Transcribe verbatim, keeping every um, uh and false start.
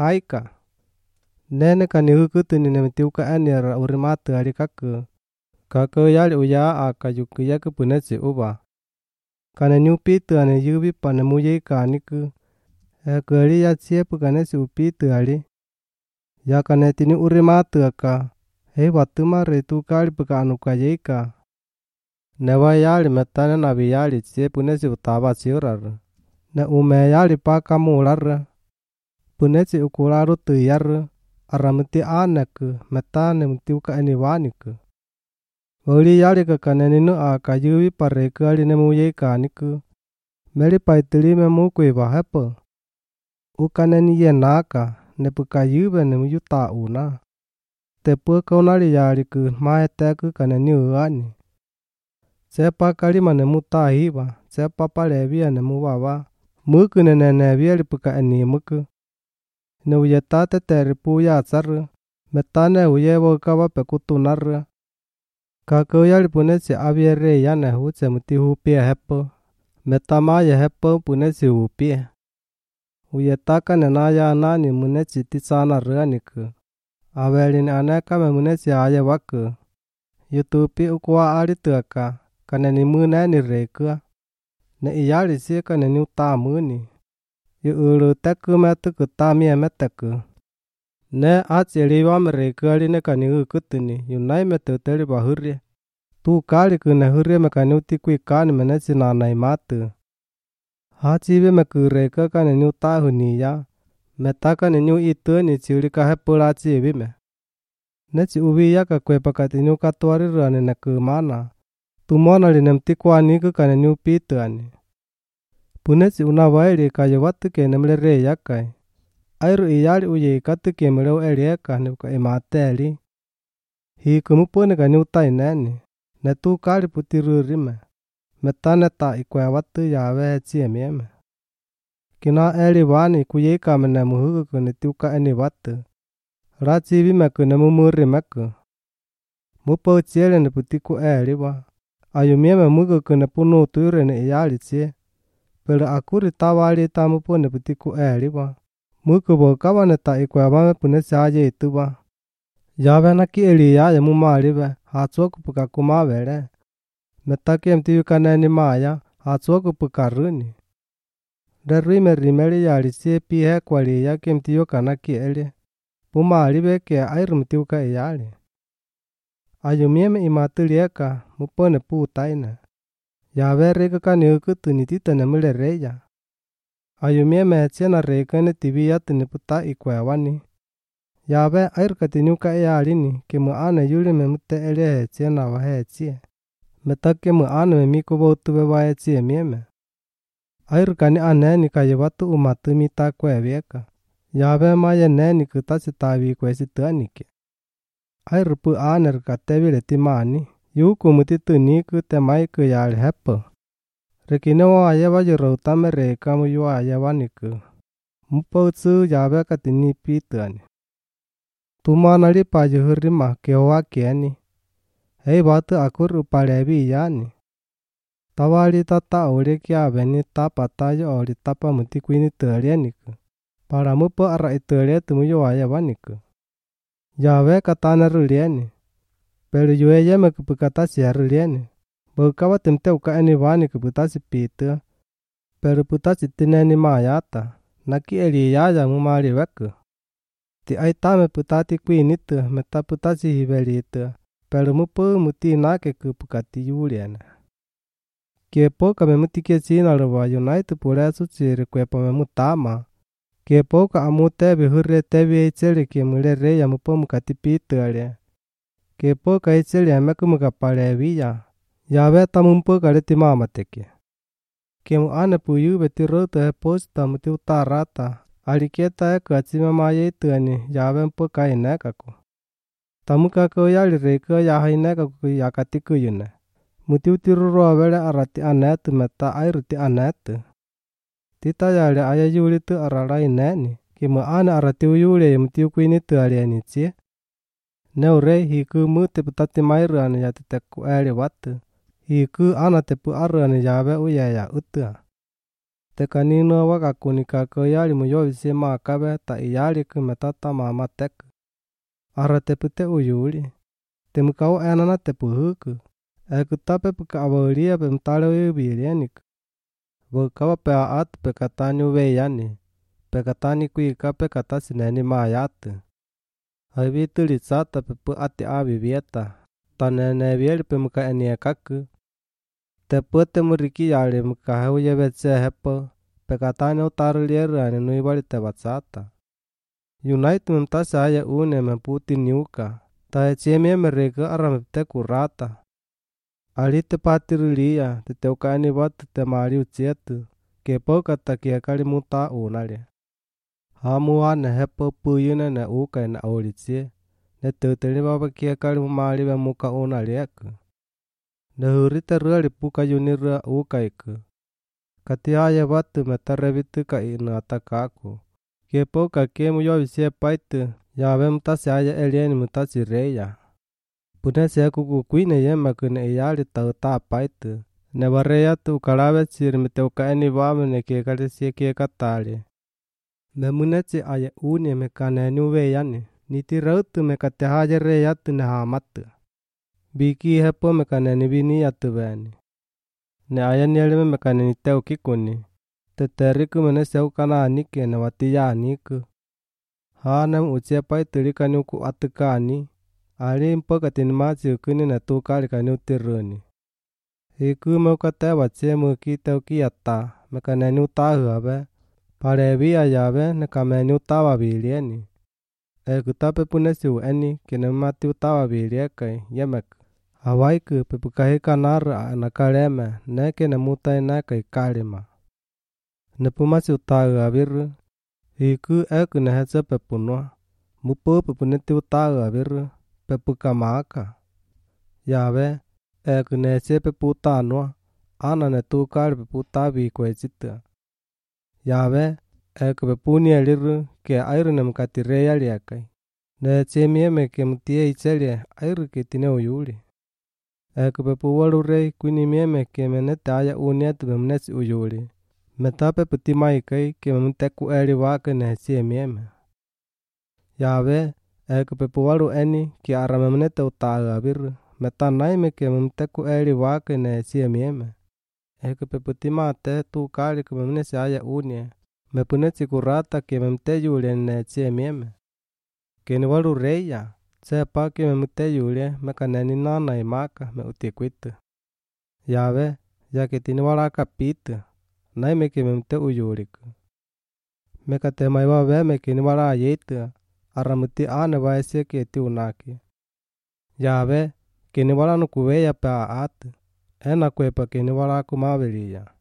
haika. Nene ka ni hukutu ni nemitiu ka eni ara urimatu ari kaku. Kaku yali uya a kayuku yaku punesi uba. Kana ni upitu ane yubi pane muye ka niku. E kari ya siepu kanesi upitu ali. Ya kaneti ni urimatu aka. Hei watuma retu kali puka anu kayeka. Newa yali metane nabi yali siepu nesi utaba siuraru. Ne ume yali paka mulara. Punesi ukuraru tu yaru. Aramuti anaku metane mutiuka eni waniku. Wali yali kakane ninu a kayubi pareku ali nemuye ka niku. Meli paitili memuku iba hepo. Ukane ni ye naka nepu kayube nemu yuta una. Tepu kaunali yali ku maeteku kane ni uani. Sepa kalima nemu tahiba. Sepa palebia nemu wawa. Muku nene nebia lipuka eni muku. Ne uye tate teripu ya tsaru. Metane uye wakawa pekutunaru. Kaku yali punesi abiere yane hutse muti hupia hepo. Metama ya hepo punesi hupia. Uye taka nenaya nani munesi tisana ruaniku. Awelini aneka me munesi aya waku. Yutupi ukua alituaka. Kaneni muneni rekua. Ne iyali si kaneni utamuni. Yu ulu teku metuku tamia meteku. Ne atsili wamereku aline kani ukutuni. Yunai metuteli bahuri. Tu kali kune huri mekani utikui kani menesi nanai matu. Hachibi mekureka kaneni utahuni ya. Metaka nini uituni chiulika hepula chibi me. Nechi ubi ya kakwe pakati ni ukatuariru ane neku mana. Tumona li nemtikwa niku kaneni upitu ane. Punesi unawaili kayo watu ke nemlere yakai. Airu iyali uye ikatu ke mleo elieka nebuka imateli. Hii kumupuni kani utai neni. Netu kali putiru rime. Metane ta ikwe watu yawe chie mieme. Kina eli wani kuyeka mene muhugu kune tiuka eni watu. Rachi vime kune mumuri meku. Mupa uchiele ne putiku eli wa. Ayu mieme mugu kune punu tuire ne iyali chie. Pero akuri tawali ta mupu ne putiku eli wa. Muku bokawa ne ta ikwe wame pune saye itu wa. Yawe na ki eli ya ya mumaliwe. Hatsuoku puka kumawele. Metake mtiuka neni maya. Hatsuoku puka runi. De rime rimeli yali sie pihe kwa li ya ke mtiuka na ki eli. Pumaliwe ke airu mtiuka iyali. Ayu mieme imatulieka. Mupone putaina. Yawe reka kani ukutu ni tita nemule reya. Ayu mieme chena reka ne tibi yatu ni puta ikwe wani. Yawe airu katinyuka iyali ni ke mu ane yuli me mute ele chena wa he chie. Metake mu ane me miku botuwe wa he chie mieme. Airu kani ane ni kaye watu umatu mita kwe weka. Yawe maye neni kutasi tabi kwe situanike. Airu pu ane rukatebile timani. Yuku mutitu niku te maiku yali hepo. Rekine wa ayawa yurotame reka mu yu ayawa niku. Mupa utsu yawe katini pituani. Tumana lipa yuhurima kewa kieni. Hei watu akur upalebi yani. Tawali tata uli kia beni tapa tayo oli tapa mutiku ini telia niku. Para mupa ara itelia tumu yu ayawa niku. Yawe katana rulieni. Pero yue ye me kupukatasi ya rulieni. Bukawa temte uka eni wani kuputasi pitu. Pero putasi tineni mayata. Naki eli yaya mumali weku. Ti aitame putati kuinitu meta putasi hibelitu. Pero mupu muti nake kupukati yulieni. Kepo kame mutike china luwa yunaitu pulesu chiri kwepa me mutama. Kepo ka amute bihurre tebi icheli ke mulere ya mupu mukati pitu alia. Kepo ka icheli ya meku mukapale viya. Yawe tamumpu kaliti mama teke. Kemu ane puyu beti roto he posta muti utarata. Aliketa eku achime maya itu ani yawe mpu ka inekaku. Tamuka ko yali reka ya hainekaku yakatiku yune. Muti utiruru awele arati anetu meta airuti anetu. Tita yali aya yulitu arala ineni. Kemu ane arati uyule muti ukuinitu alieni chie. Neure hiku muti putati mairu ane yatiteku eli watu. Hiku ana tepu aru ane yawe uyaya utua. te kanino wakakuni kako yali mo yovi se makabe ta iyali ke metata mama tek. Ara te pute uyuli. Te mukau enana te puhuku. Eku tape puka awalia pe mtale uyubilianik. Wakawa pe aat pe katani uweyani. Pe katani kuika pe katasi neni maayatu. Habitu litsata pe pu ati awi vieta. Tanene vieli pe muka enia kaku. Te pute muriki yali muka heuye vetse hepo. Pe katani utaru lieru ane nuibali te watsata. United mtasi haya une me puti niuka. Ta echemie mereka arame te kurata. Alite patiru lia te teukani watu te maari ucietu. Ke poka ta kia kali muta unale. Hamu ane hepo puyune ne uka ina aulitsie. Ne teuteli baba kia kali maari we muka unaleku. Ne hurite ruali puka yunirua uka iku. Kati haya watu metarevitu ka inu atakaku. Ke poka kemu yovi sie paitu. Yawe mtasi haya elieni mtasi reya. Punesi aku kukuine yema kune iyali tau tapaitu. Ne wareya tu ukalawe siri mite ukaeni wame ne kia kali sie kia katali. Me muneci aya uni me kaneni uwe yani. Niti rautu me kate haja reya tu ne hamatu. Biki hepo me kaneni vini atu veni. Ne aya nielime me kaneni teu kikuni. Te teriku menesi au kana anike ne watiya aniku. Hanam ucia paitu likani uku atukani. Ali mpoka tinimaci ukuni na tukali kani utiruni. Iku meuka tewa cie muki teu kiata. Meka neni utahu abe. Parevi ayabe ne kameni utawa bilieni. Eku tape punesi ueni kine mati utawa biliekai yemek. Hawaiku pepukahika naru anakaleme neke ne mutai neka ikalima. Nepumasi utahu abiru. Iku eku ne hetse pepunua. Mupu pepuneti utahu abiru. Pepuka maka. Yawe, eku nese peputa anua. Ana ne tukali peputa bikwe citua. Yawe, eku pepuni eliru ke airu ne mkati reya liakai. Ne cemie me ke mutie icelie airu ke tine uyuli. Eku pepu walu rei kuni mieme ke menete aya unietu bemnesi uyuli. Metape putimai kai ke memuteku eli wake ne cie mieme. Yawe, eku pepu walu eni ki arame menete utahu abiru. Metanai me ke memuteku eli wake ne cie mieme. Eku pepu timate tu kali ke memnesi aya unie. Mepuneci kurata ke memte yuli ne cie mieme. Kini walu reya. Sepa ke memute yuli meka neni nana imaka me utikuitu. Yawe, ya ke tini walaka pitu. Nai me ke memte uyuliku. Meka temai wawe me kini wala yetu. Aramuti ane waesie ke ti unaki. Yawe, kini wala nukuweya pa atu. Ena kwepa kini wala kumaweliya.